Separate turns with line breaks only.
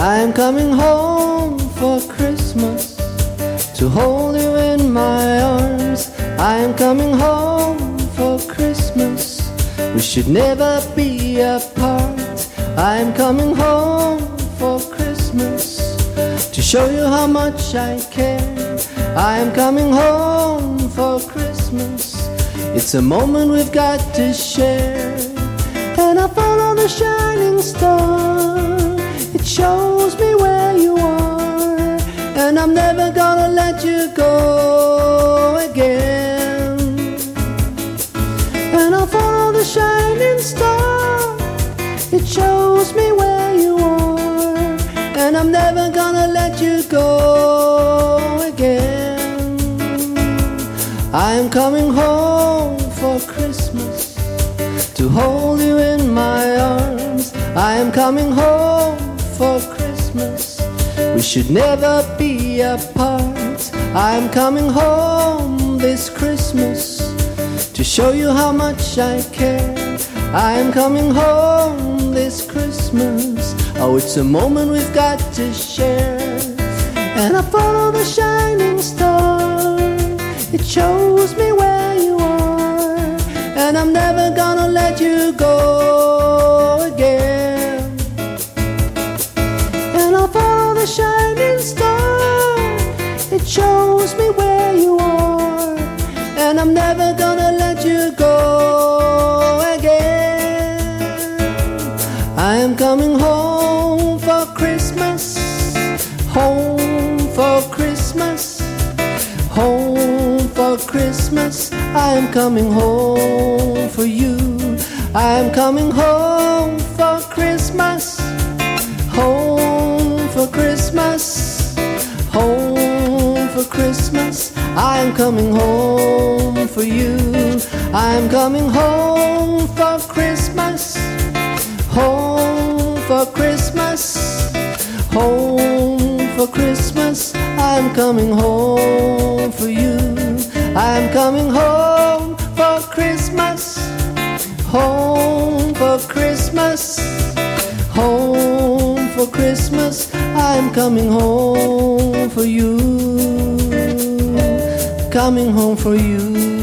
I'm coming home for Christmas to hold you in my arms. I'm coming home for Christmas. We should never be apart. I'm coming home for Christmas to show you how much I care. I'm coming home for Christmas. It's a moment we've got to share. And I follow the shining star. It shows me where you are, and I'm never gonna let you go again. And I'll follow the shining star. It shows me where you are, and I'm never gonna let you go again. I'm coming home for Christmas to hold you in my arms. I am coming home for Christmas. We should never be apart. I'm coming home this Christmas to show you how much I care. I'm coming home this Christmas. Oh, it's a moment we've got to share. And I follow the shining star. It shows me where you are, and I'm never gonna let you go again. And I'll follow the shining star. It shows me where you are, and I'm never gonna let you go again. I am coming home for Christmas. Home for Christmas. Home for Christmas. I am coming home for you. I am coming home for Christmas. Home for Christmas. Home for Christmas. I am coming home for you. I am coming home for Christmas. Home for Christmas. Home for Christmas. I am coming home for you. I am coming home for Christmas. Home for Christmas. Home for Christmas. I am coming home for you. Coming home for you.